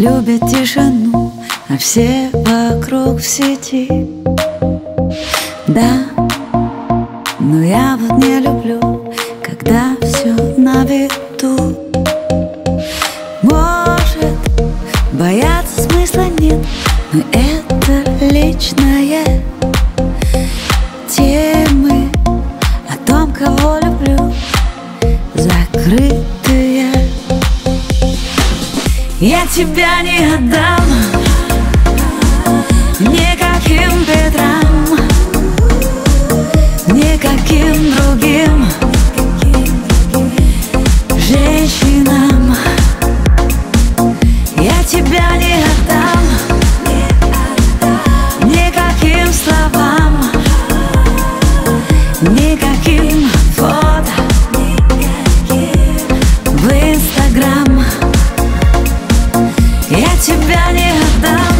любят тишину, а все вокруг в сети. Да, но я вот не люблю, когда все на виду. Может, бояться смысла нет, но это личное. Темы о том, кого люблю, закрытые. Я тебя не отдам никаким ветрам, никаким другим женщинам. Я тебя не отдам никаким словам, никаким фото в Инстаграм. Я тебя не отдам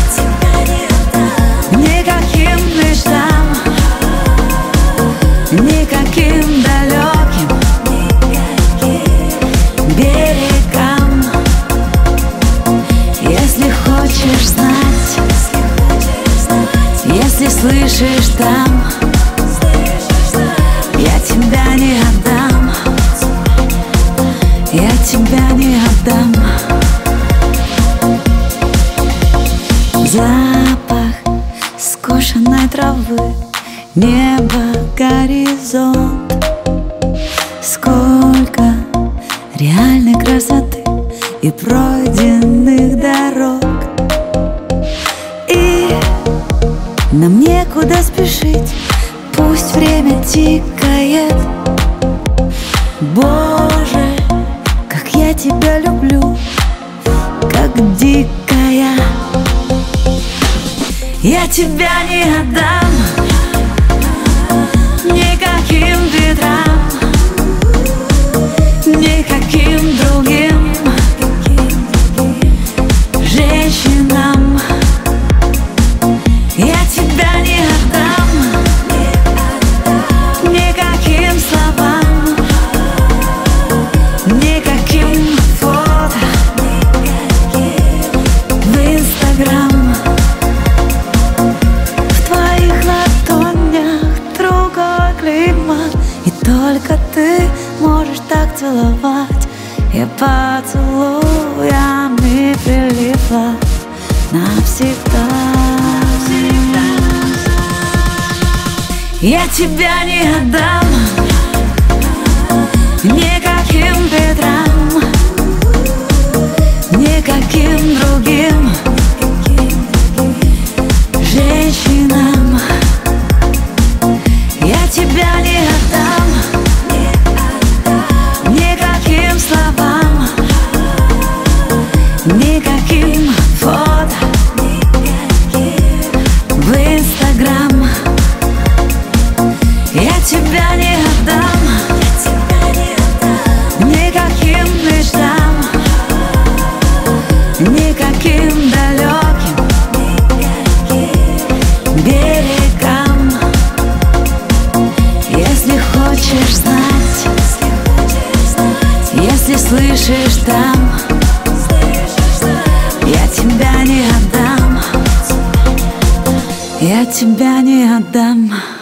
никаким мечтам, никаким далеким берегам. Если хочешь знать, если слышишь там, я тебя не отдам, я тебя не отдам. Запах скошенной травы, небо, горизонт. Сколько реальной красоты и пройденных дорог. И нам некуда спешить, пусть время тикает. Боже, как я тебя люблю, как дикая. Я тебя не отдам никаким ветрам, никаким другим женщинам. Я тебя не отдам никаким словам, никаким фото в Инстаграм. И только ты можешь так целовать. Я поцелуями прилипла навсегда. Я тебя не отдам никаким ветрам, никаким другим женщинам. Я тебя не отдам никаким словам, никаким фото в Инстаграм. Я тебя не отдам никаким мечтам, никаким далеким берегам. Если хочешь знать, если слышишь там, я тебя не отдам, я тебя не отдам.